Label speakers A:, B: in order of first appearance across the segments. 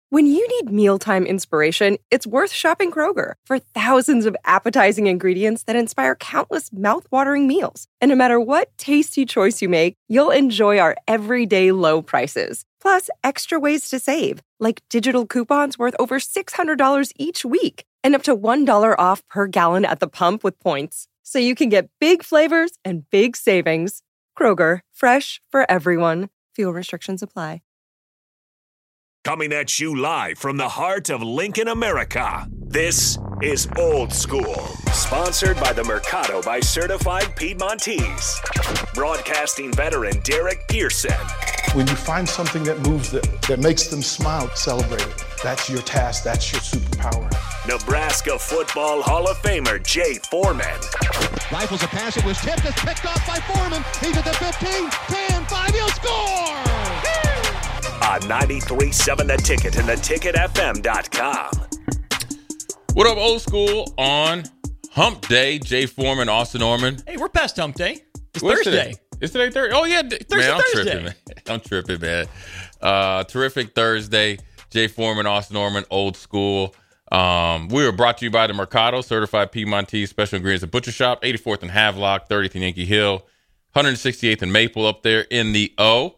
A: When you need mealtime inspiration, it's worth shopping Kroger for thousands of appetizing ingredients that inspire countless mouth-watering meals. And no matter what tasty choice you make, you'll enjoy our everyday low prices. Plus, extra ways to save, like digital coupons worth over $600 each week and up to $1 off per gallon at the pump with points. So you can get big flavors and big savings. Kroger, fresh for everyone. Fuel restrictions apply.
B: Coming at you live from the heart of Lincoln, America. This is Old School, sponsored by the Mercado by Certified Piedmontese. Broadcasting veteran Derek Pearson.
C: When you find something that moves them, that makes them smile, celebrate it. That's your task. That's your superpower.
B: Nebraska Football Hall of Famer Jay Foreman.
D: Rifles a pass. It was tipped. It's picked off by Foreman. He's at the 15, 10, 5. He'll score!
B: On 93.7 The Ticket and theticketfm.com.
E: What up, Old School on Hump Day? Jay Foreman, Austin Orman.
F: Hey, we're past Hump Day. It's
E: What's
F: Thursday.
E: Is today Thursday? Oh, yeah.
F: Thursday.
E: I'm tripping, man. Terrific Thursday. Jay Foreman, Austin Orman, Old School. We are brought to you by the Mercado, Certified Piedmontese Special Ingredients and Butcher Shop, 84th and Havelock, 30th and Yankee Hill, 168th and Maple up there in the O.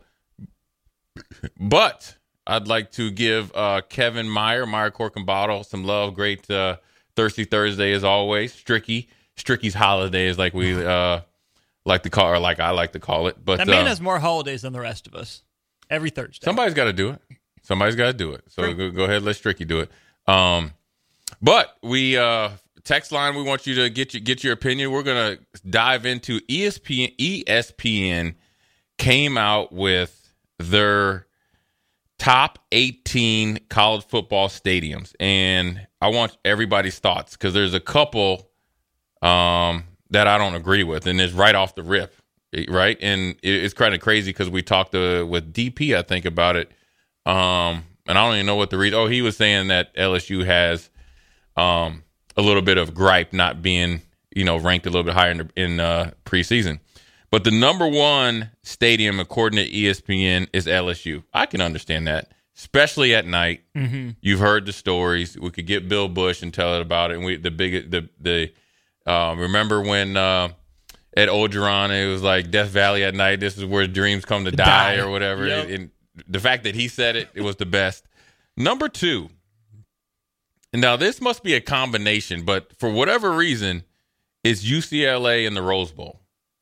E: But I'd like to give Kevin Meyer Cork and Bottle, some love. Great Thirsty Thursday as always. Stricky's holiday is like we like to call, or like I like to call it. But
F: that man has more holidays than the rest of us. Every Thursday.
E: Somebody's got to do it. So go ahead, let Stricky do it. But we text line. We want you to get your opinion. We're gonna dive into ESPN. ESPN came out with their top 18 college football stadiums, and I want everybody's thoughts because there's a couple that I don't agree with, and it's right off the rip, right? And it's kind of crazy because we talked with DP, I think, about it, and I don't even know what the reason. Oh, he was saying that LSU has a little bit of gripe not being, ranked a little bit higher in preseason. But the number one stadium, according to ESPN, is LSU. I can understand that, especially at night. Mm-hmm. You've heard the stories. We could get Bill Bush and tell it about it. And remember when at Ogeron it was like Death Valley at night. This is where dreams come to die or whatever. Yep. And the fact that he said it was the best. Number two. And now this must be a combination, but for whatever reason, it's UCLA in the Rose Bowl.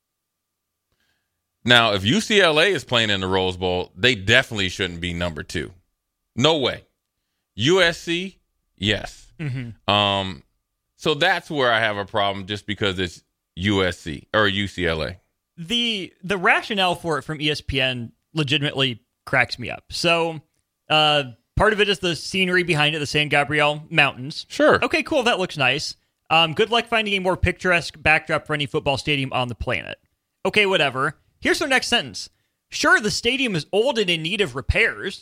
E: Now, if UCLA is playing in the Rose Bowl, they definitely shouldn't be number two. No way. USC, yes. Mm-hmm. So that's where I have a problem, just because it's USC or UCLA.
F: The rationale for it from ESPN legitimately cracks me up. So part of it is the scenery behind it, the San Gabriel Mountains.
E: Sure.
F: Okay, cool. That looks nice. Good luck finding a more picturesque backdrop for any football stadium on the planet. Okay, whatever. Here's their next sentence. Sure, the stadium is old and in need of repairs.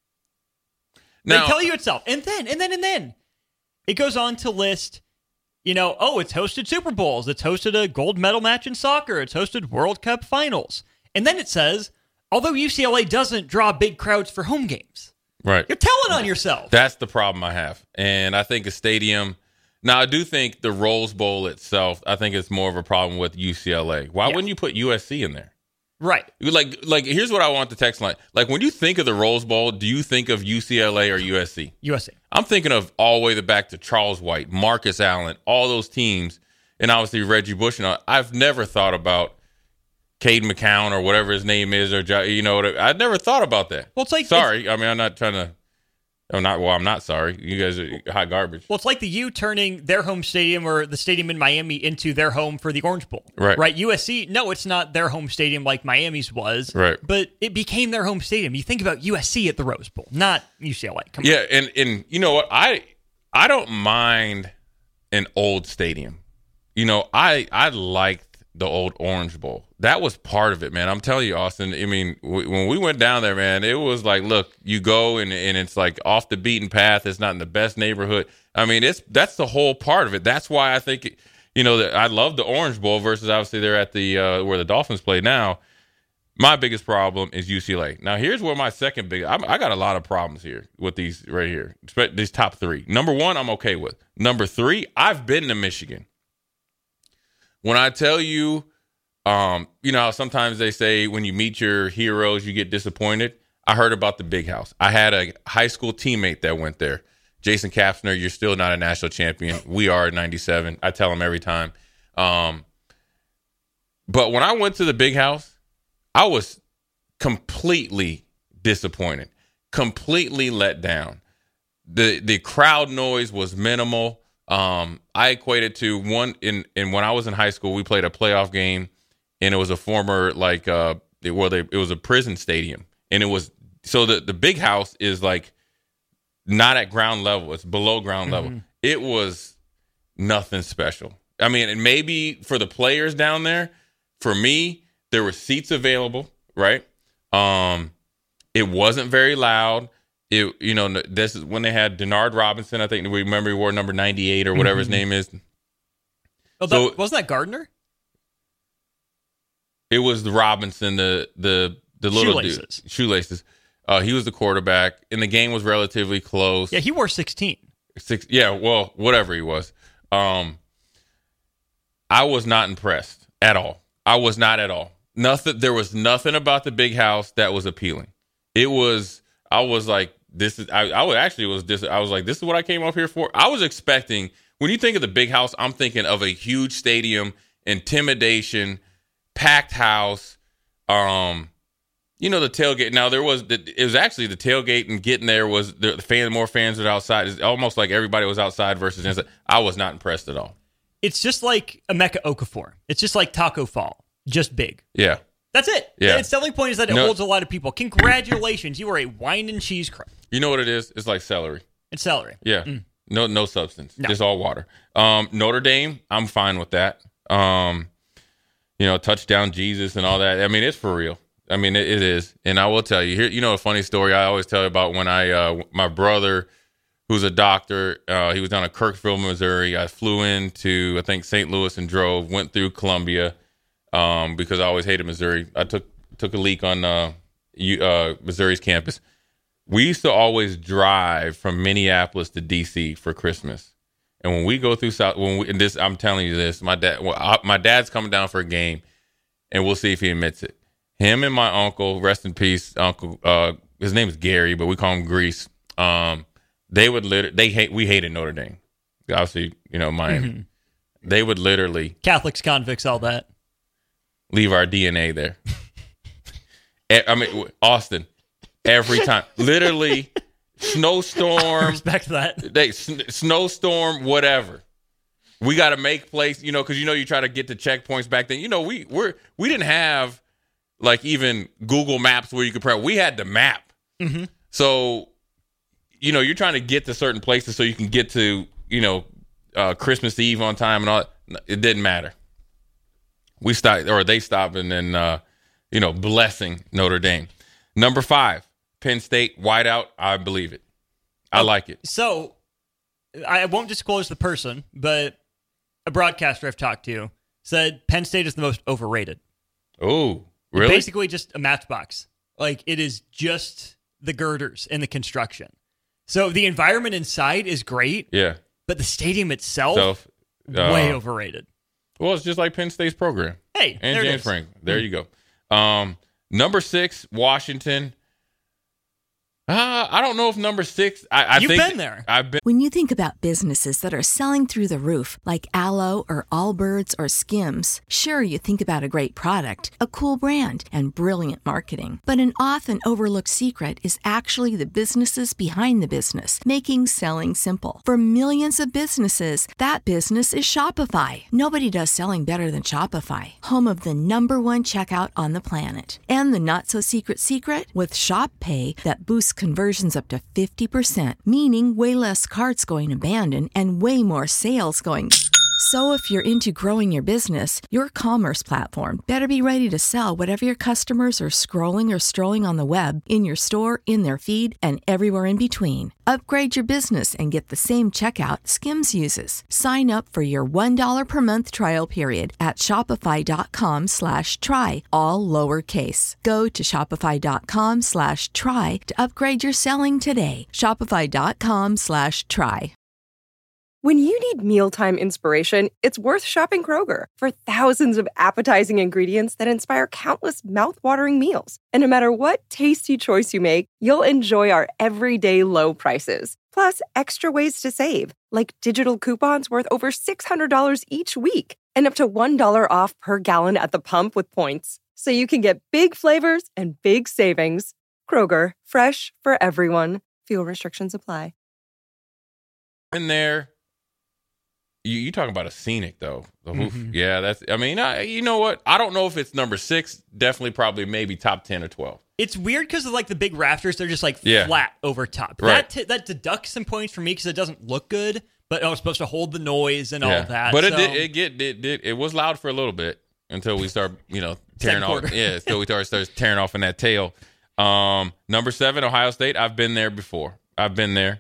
F: Now, they tell you itself. And then. It goes on to list, it's hosted Super Bowls. It's hosted a gold medal match in soccer. It's hosted World Cup finals. And then it says, although UCLA doesn't draw big crowds for home games.
E: Right.
F: You're telling on yourself.
E: That's the problem I have. And I think a stadium... Now, I do think the Rose Bowl itself, I think it's more of a problem with UCLA. Why wouldn't you put USC in there?
F: Right.
E: Like here's what I want the text line. Like, when you think of the Rose Bowl, do you think of UCLA or USC?
F: USC.
E: I'm thinking of all the way back to Charles White, Marcus Allen, all those teams, and obviously Reggie Bush. And I've never thought about Cade McCown or whatever his name is, or I've never thought about that.
F: Well, it's like
E: I'm not trying to. I'm not sorry. You guys are hot garbage.
F: Well, it's like the U turning their home stadium or the stadium in Miami into their home for the Orange Bowl.
E: Right.
F: Right. USC, no, it's not their home stadium like Miami's was.
E: Right.
F: But it became their home stadium. You think about USC at the Rose Bowl, not UCLA. Come on.
E: Yeah, and you know what? I don't mind an old stadium. I liked the old Orange Bowl. That was part of it, man. I'm telling you, Austin, I mean, when we went down there, man, it was like, look, you go and it's like off the beaten path. It's not in the best neighborhood. I mean, that's the whole part of it. That's why I think, I love the Orange Bowl versus obviously they're at the where the Dolphins play now. My biggest problem is UCLA. Now, here's where my second big. I got a lot of problems here with these right here. These top three. Number one, I'm okay with. Number three, I've been to Michigan. When I tell you, you know how sometimes they say when you meet your heroes, you get disappointed. I heard about the Big House. I had a high school teammate that went there. Jason Kapsner, you're still not a national champion. We are at 97. I tell him every time. But when I went to the Big House, I was completely disappointed, completely let down. The crowd noise was minimal. I equated to when I was in high school, we played a playoff game, and it was a former it was a prison stadium, and it was so the Big House is like not at ground level; it's below ground level. It was nothing special. I mean, and maybe for the players down there, for me. There were seats available, right? It wasn't very loud. This is when they had Denard Robinson. I think we remember he wore number 98 or whatever his name is.
F: Oh, so, wasn't that Gardner?
E: It was the Robinson, the little
F: Shoelaces.
E: Dude. Shoelaces. He was the quarterback, and the game was relatively close.
F: Yeah, he wore 16.
E: Well, whatever he was. I was not impressed at all. I was not at all. There was nothing about the Big House that was appealing. I was like, this is what I came up here for. I was expecting, when you think of the Big House, I'm thinking of a huge stadium, packed house, the tailgate. Now it was actually the tailgate, and getting there was more fans were outside. It's almost like everybody was outside versus inside. I was not impressed at all.
F: It's just like Emeka Okafor. It's just like Taco Fall. Just big.
E: Yeah.
F: That's it.
E: Yeah.
F: Its selling point is that it holds a lot of people. Congratulations. You are a wine and cheese crowd.
E: You know what it is? It's like celery.
F: It's celery.
E: Yeah. No substance.
F: No.
E: Just all water. Notre Dame, I'm fine with that. Touchdown Jesus and all that. I mean, it's for real. I mean, it is. And I will tell you, here, a funny story I always tell you about when my brother, who's a doctor, he was down in Kirksville, Missouri. I flew into, I think, St. Louis and drove, went through Columbia because I always hated Missouri. I took a leak on Missouri's campus. We used to always drive from Minneapolis to D.C. for Christmas. And when we go through I'm telling you this, my dad's coming down for a game, and we'll see if he admits it. Him and my uncle, rest in peace, uncle, his name is Gary, but we call him Grease. We hated Notre Dame. Obviously, Miami. Mm-hmm. They would literally
F: Catholics, convicts, all that.
E: Leave our DNA there. I mean, Austin, every time. Literally, snowstorm.
F: I respect that.
E: Snowstorm, whatever. We got to make place, because you try to get to checkpoints back then. We didn't have like even Google Maps where you could prep. We had the map.
F: Mm-hmm.
E: So, you're trying to get to certain places so you can get to, Christmas Eve on time and all that. It didn't matter. They stopped and then, blessing Notre Dame. Number 5, Penn State, whiteout. I believe it. I like it.
F: So I won't disclose the person, but a broadcaster I've talked to said Penn State is the most overrated.
E: Oh, really?
F: Basically just a matchbox. Like, it is just the girders and the construction. So the environment inside is great.
E: Yeah.
F: But the stadium itself, way overrated.
E: Well, it's just like Penn State's program.
F: Hey,
E: and
F: there
E: James Franklin. There you go. Number 6, Washington. I don't know if number 6.
F: You've been there.
E: I've been.
G: When you think about businesses that are selling through the roof, like Aloe or Allbirds or Skims, sure, you think about a great product, a cool brand, and brilliant marketing. But an often overlooked secret is actually the businesses behind the business, making selling simple. For millions of businesses, that business is Shopify. Nobody does selling better than Shopify, home of the #1 checkout on the planet. And the not-so-secret secret? With Shop Pay that boosts conversions up to 50%, meaning way less carts going abandoned and way more sales going So if you're into growing your business, your commerce platform better be ready to sell whatever your customers are scrolling or strolling on the web, in your store, in their feed, and everywhere in between. Upgrade your business and get the same checkout Skims uses. Sign up for your $1 per month trial period at shopify.com/try, all lowercase. Go to shopify.com/try to upgrade your selling today. Shopify.com/try.
A: When you need mealtime inspiration, it's worth shopping Kroger for thousands of appetizing ingredients that inspire countless mouth-watering meals. And no matter what tasty choice you make, you'll enjoy our everyday low prices. Plus, extra ways to save, like digital coupons worth over $600 each week and up to $1 off per gallon at the pump with points. So you can get big flavors and big savings. Kroger, fresh for everyone. Fuel restrictions apply.
E: In there. You talking about a scenic, though. Yeah, that's, I mean, you know what? I don't know if it's number 6. Definitely, probably, maybe top 10 or 12.
F: It's weird because of like the big rafters. They're just like flat over top.
E: Right.
F: That deducts some points for me because it doesn't look good, but it was supposed to hold the noise and all that.
E: But it was loud for a little bit until we start, tearing off. Yeah, until we start tearing off in that tail. Number 7, Ohio State. I've been there before. I've been there.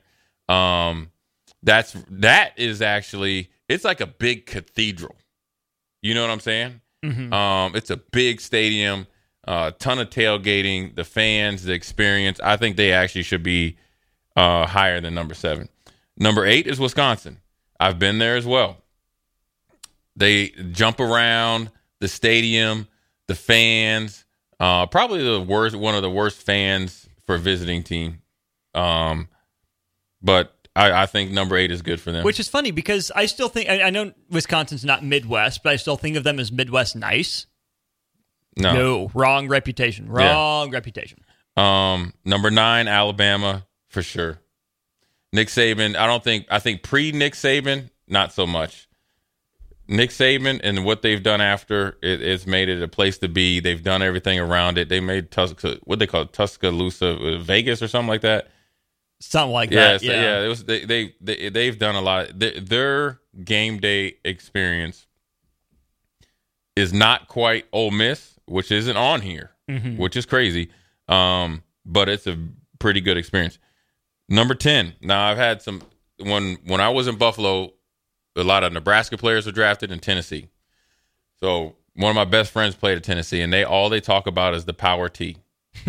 E: That is actually, it's like a big cathedral. You know what I'm saying? Mm-hmm. It's a big stadium, ton of tailgating, the fans, the experience. I think they actually should be higher than number 7. Number 8 is Wisconsin. I've been there as well. They jump around the stadium, the fans, probably one of the worst fans for a visiting team. But I think number 8 is good for them.
F: Which is funny because I still think, I know Wisconsin's not Midwest, but I still think of them as Midwest nice. No, wrong reputation. Reputation.
E: Number 9, Alabama, for sure. Nick Saban, I think pre-Nick Saban, not so much. Nick Saban and what they've done after, it's made it a place to be. They've done everything around it. They made Tuscaloosa, Vegas or something like that.
F: Something like that.
E: Yeah. It was they've done a lot. Their game day experience is not quite Ole Miss, which isn't on here, which is crazy. But it's a pretty good experience. Number 10. Now I've had some when I was in Buffalo, a lot of Nebraska players were drafted in Tennessee. So one of my best friends played at Tennessee, and all they talk about is the power T.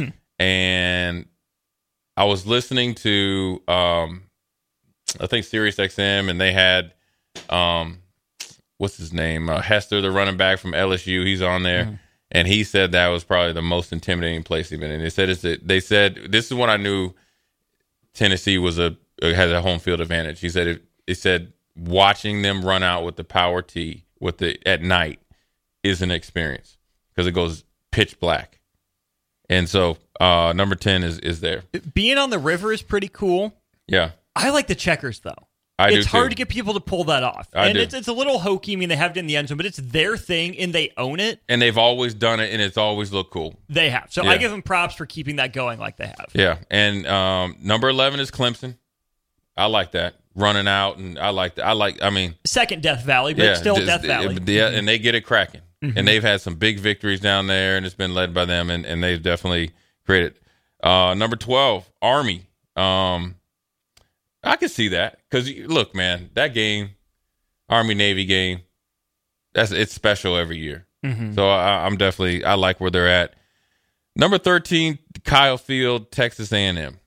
E: And I was listening to, I think Sirius XM, and they had, what's his name? Hester, the running back from LSU. He's on there, and he said that was probably the most intimidating place he's been in. They said this is when I knew Tennessee has a home field advantage. He said it said watching them run out with the power T at night is an experience because it goes pitch black, and so. Number 10 is there.
F: Being on the river is pretty cool.
E: Yeah.
F: I like the checkers, though. It's hard to get people to pull that off. It's a little hokey. I mean, they have it in the end zone, but it's their thing, and they own it.
E: And they've always done it, and it's always looked cool.
F: They have. So I give them props for keeping that going like they have.
E: Yeah. And number 11 is Clemson. I like that. Running out, and I like that.
F: Second Death Valley, but still Death Valley.
E: Yeah, and they get it cracking. And they've had some big victories down there, and it's been led by them, and they've definitely created. Number 12, Army. I can see that because look, man, that game, Army-Navy game, it's special every year. So I like where they're at. Number 13, Kyle Field, Texas A&M.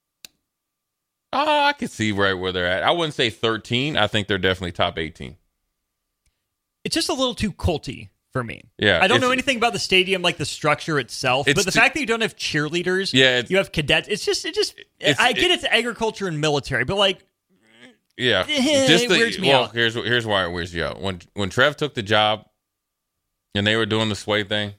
E: I can see right where they're at. I wouldn't say 13. I think they're definitely top 18.
F: It's just a little too culty for me.
E: Yeah,
F: I don't know anything about the stadium, like the structure itself, but the fact that you don't have cheerleaders, you have cadets. I get it's agriculture and military, but like,
E: it
F: weirds me out.
E: Here's why it weirds you out. When Trev took the job, and they were doing the sway thing,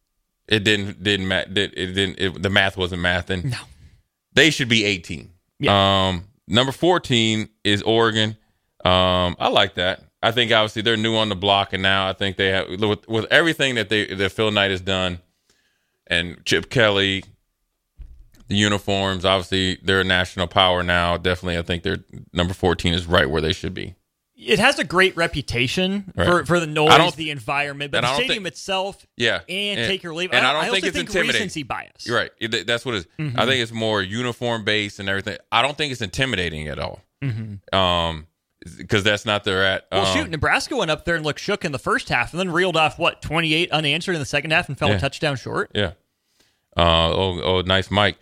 E: the math wasn't mathing.
F: No,
E: they should be 18. Yeah. Number 14 is Oregon. I like that. I think obviously they're new on the block, and now I think they have with everything that Phil Knight has done, and Chip Kelly, the uniforms. Obviously, they're a national power now. Definitely, I think they're number 14 is right where they should be.
F: it has a great reputation for the noise, the environment, but the stadium itself, and take your leave.
E: And I don't
F: also
E: think it's intimidating.
F: Recency bias.
E: You're right. That's what it is. Mm-hmm. I think it's more uniform based and everything. I don't think it's intimidating at all. Because that's not their
F: Nebraska went up there and looked shook in the first half, and then reeled off 28 unanswered in the second half, and fell a touchdown short.
E: Yeah. Nice, Mike.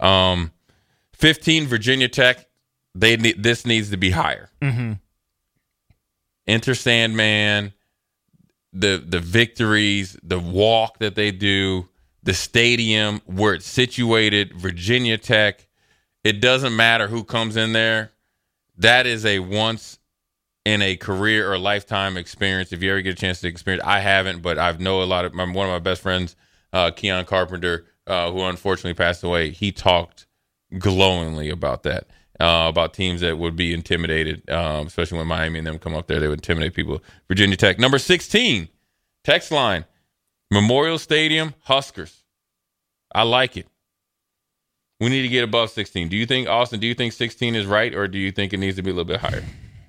E: 15 Virginia Tech. This needs to be higher.
F: Mm-hmm.
E: Enter Sandman, the victories, the walk that they do, the stadium where it's situated, Virginia Tech. It doesn't matter who comes in there. That is a once in a career or lifetime experience. If you ever get a chance to experience, I haven't, but I know one of my best friends, Keon Carpenter, who unfortunately passed away. He talked glowingly about that, about teams that would be intimidated, especially when Miami and them come up there. They would intimidate people. Virginia Tech. Number 16, text line, Memorial Stadium, Huskers. I like it. We need to get above 16. Do you think, Austin, 16 is right, or do you think it needs to be a little bit higher?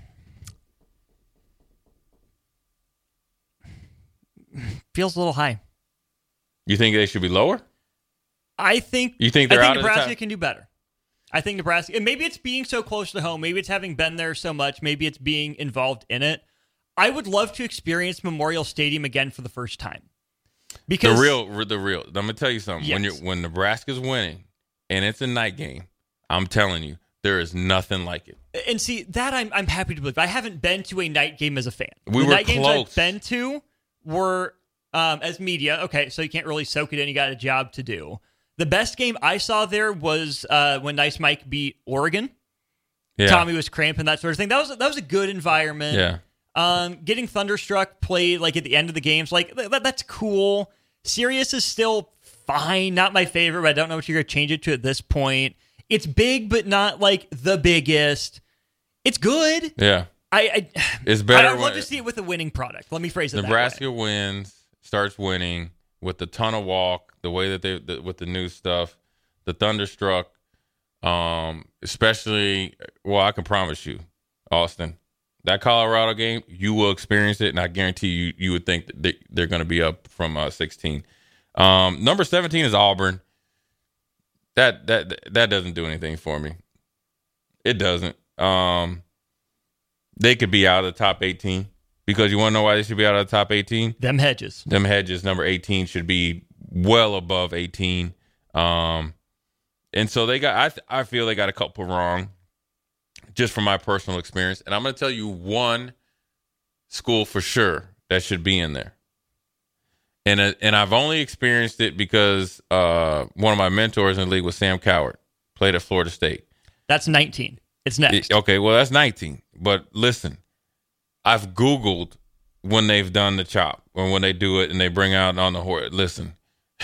F: Feels a little high.
E: You think they should be lower?
F: I think Nebraska can do better. I think Nebraska, and maybe it's being so close to home, maybe it's having been there so much, maybe it's being involved in it. I would love to experience Memorial Stadium again for the first time. Because
E: the real. I'm gonna tell you something.
F: Yes.
E: When Nebraska's winning and it's a night game, I'm telling you, there is nothing like it.
F: And see, that I'm happy to believe. I haven't been to a night game as a fan.
E: The
F: night
E: close.
F: Games I've been to were as media. Okay, so you can't really soak it in. You got a job to do. The best game I saw there was when Nice Mike beat Oregon.
E: Yeah.
F: Tommy was cramping, that sort of thing. That was a good environment.
E: Yeah.
F: Getting Thunderstruck played like at the end of the games, like that's cool. Sirius is still fine, not my favorite, but I don't know what you're going to change it to at this point. It's big, but not like the biggest. It's good.
E: Yeah.
F: It's better. I'd love to see it with a winning product. Let me phrase it
E: Nebraska
F: that way.
E: wins, starts winning with the ton of walk, the way that with the new stuff, the Thunderstruck, especially, well, I can promise you, Austin, that Colorado game, you will experience it, and I guarantee you would think that they're going to be up from 16. Number 17 is Auburn. That doesn't do anything for me. It doesn't. They could be out of the top 18 because you want to know why they should be out of the top 18?
F: Them hedges,
E: number 18 should be well above 18. And so I feel they got a couple wrong just from my personal experience. And I'm going to tell you one school for sure that should be in there. And I've only experienced it because one of my mentors in the league was Sam Coward, played at Florida State.
F: That's 19. It's next.
E: Okay, well, that's 19. But listen, I've Googled when they've done the chop or when they do it and they bring out on the horse. Listen,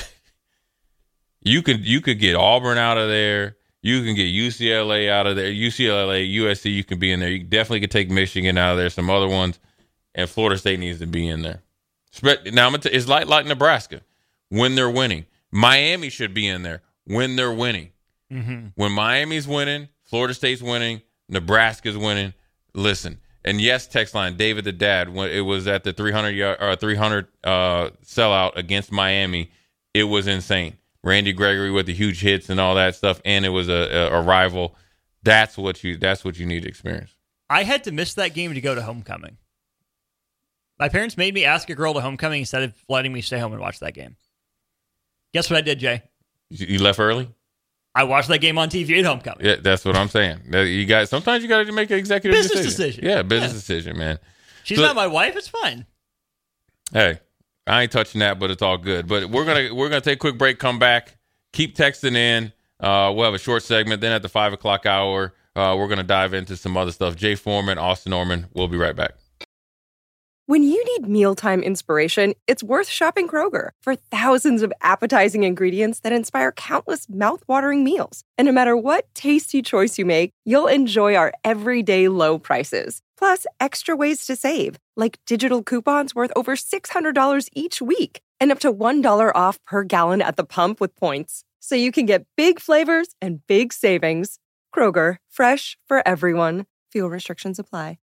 E: you could get Auburn out of there. You can get UCLA out of there. UCLA, USC, you can be in there. You definitely could take Michigan out of there, some other ones. And Florida State needs to be in there. Now, it's like Nebraska when they're winning. Miami should be in there when they're winning.
F: Mm-hmm.
E: When Miami's winning, Florida State's winning, Nebraska's winning. Listen, and yes, text line David the Dad, when it was at the 300 sellout against Miami, it was insane. Randy Gregory with the huge hits and all that stuff, and it was a rival. That's what you need to experience.
F: I had to miss that game to go to homecoming. My parents made me ask a girl to homecoming instead of letting me stay home and watch that game. Guess what I did, Jay?
E: You left early?
F: I watched that game on TV at homecoming.
E: Yeah, that's what I'm saying. Sometimes you got to make an executive
F: decision.
E: Yeah, business decision, man.
F: She's not my wife. It's fine.
E: Hey, I ain't touching that, but it's all good. But we're gonna take a quick break. Come back. Keep texting in. We'll have a short segment. Then at the 5 o'clock hour, we're gonna dive into some other stuff. Jay Foreman, Austin Norman. We'll be right back.
A: When you need mealtime inspiration, it's worth shopping Kroger for thousands of appetizing ingredients that inspire countless mouthwatering meals. And no matter what tasty choice you make, you'll enjoy our everyday low prices. Plus, extra ways to save, like digital coupons worth over $600 each week and up to $1 off per gallon at the pump with points. So you can get big flavors and big savings. Kroger, fresh for everyone. Fuel restrictions apply.